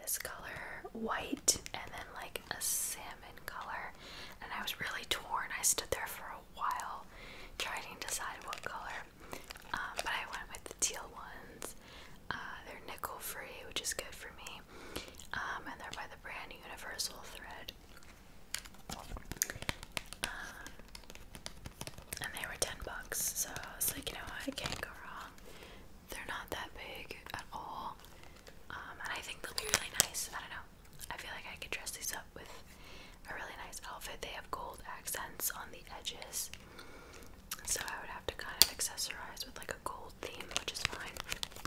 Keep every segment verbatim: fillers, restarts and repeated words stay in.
this color, white, and then like a salmon color, and I was really torn. I stood there for a while trying to decide what color, um, but I went with the teal ones. Uh, they're nickel free, which is good for me, um, and they're by the brand Universal Thread. Uh, and they were ten bucks, so I was like, you know what, I can't go wrong. They're not that big at all, um, and I think they'll be really nice. I don't know, I feel like I could dress these up with a really nice outfit. They have gold accents on the edges, so I would have to kind of accessorize with like a gold theme, which is fine.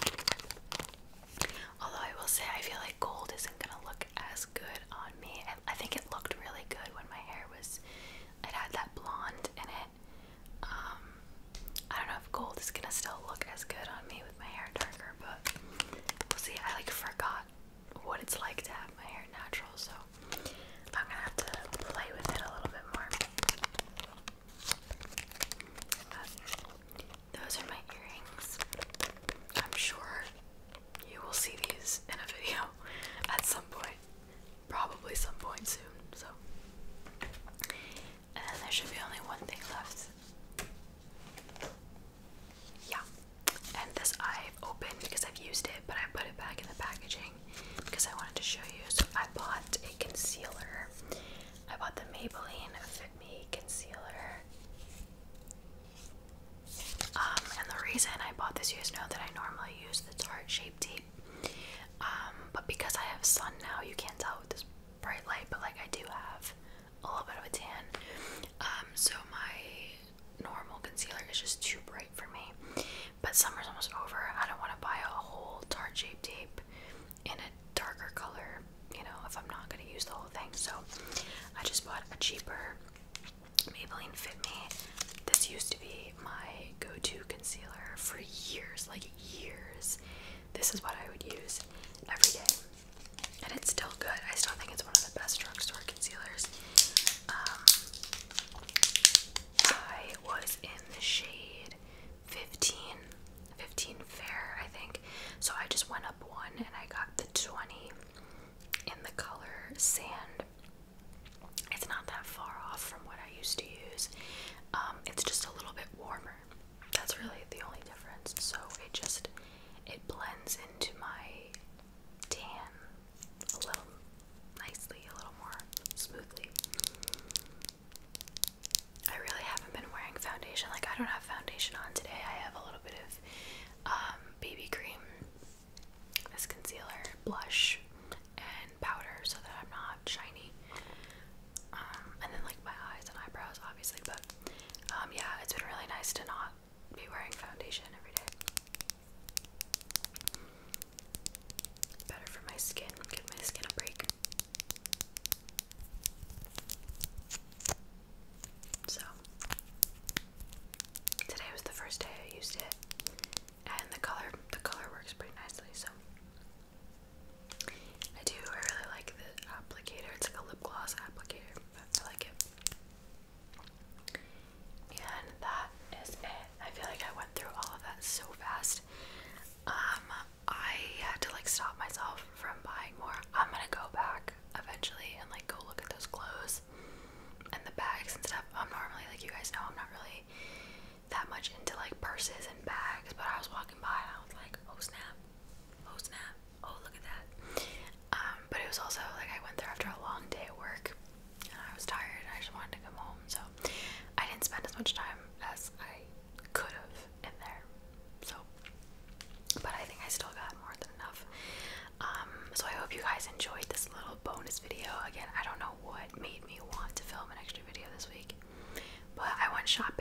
Although I will say, I feel like gold isn't gonna look as good on me. I, I think it looked really good when my hair was, it had that blonde in it. Um, I don't know if gold is gonna still look as good on me with my hair darker, but we'll see. I like forgot what it's like to have my hair natural, so I'm gonna have to play with it a little bit more. But those are my earrings. I'm sure you will see these in a video at some point, probably some point soon. So, and then there should be only one thing left. Yeah, and this I've opened because I've used it, but I put it back in the packaging because I wanted to show you. So I bought a concealer. I bought the Maybelline Fit Me concealer. Um, and the reason I bought this, you guys know that I normally use the Tarte Shape Tape. Um, but because I have sun now, you can't tell with this bright light, but like I do have a little bit of a tan. Um, so my normal concealer is just too bright for me. But summer's almost over. I don't want to buy a whole Tarte Shape Tape in a darker color, you know, if I'm not going to use the whole thing. So I just bought a cheaper Maybelline Fit Me. This used to be my go-to concealer for years, like years. This is what I would use every day, and it's still good. I still think it's one of the best drugstore concealers. Um, I was in the shade fifteen, fifteen Fair, I think. So I just went up one, and I got the twenty in the color Sand. It's not that far off from what I used to use. Um, it's just a little bit warmer. That's really the only difference. So it just, it blends into my tan a little nicely, a little more smoothly. I really haven't been wearing foundation. Like, I don't have foundation on today. I have a little bit of um, B B cream, this concealer, blush, and powder so that I'm not shiny. Um, and then like my eyes and eyebrows, obviously. But um, yeah, it's been really nice to not be wearing foundation every day. Better for my skin. Give my skin a break. So today was the first day I used it, and the color the color works pretty nicely. So I do. I really like the applicator. It's like a lip gloss applicator. But I like it. And that is it. I feel like I went through all of that so fast. Um, I had to like stop myself from buying more. I'm gonna go back eventually and like go look at those clothes and the bags and stuff. I'm normally, like you guys know, I'm not really that much into like purses and bags, but I was walking by and I was like, oh snap, oh snap, oh look at that. Um, but it was also like I went there after a long day at work and I was tired and I just wanted to come home, so I didn't spend as much time as I could have in there. So, but I think I still got more than enough. Um, so I hope you guys enjoyed this little bonus video. Again, I don't know what made me want to film an extra video this week, but I went shopping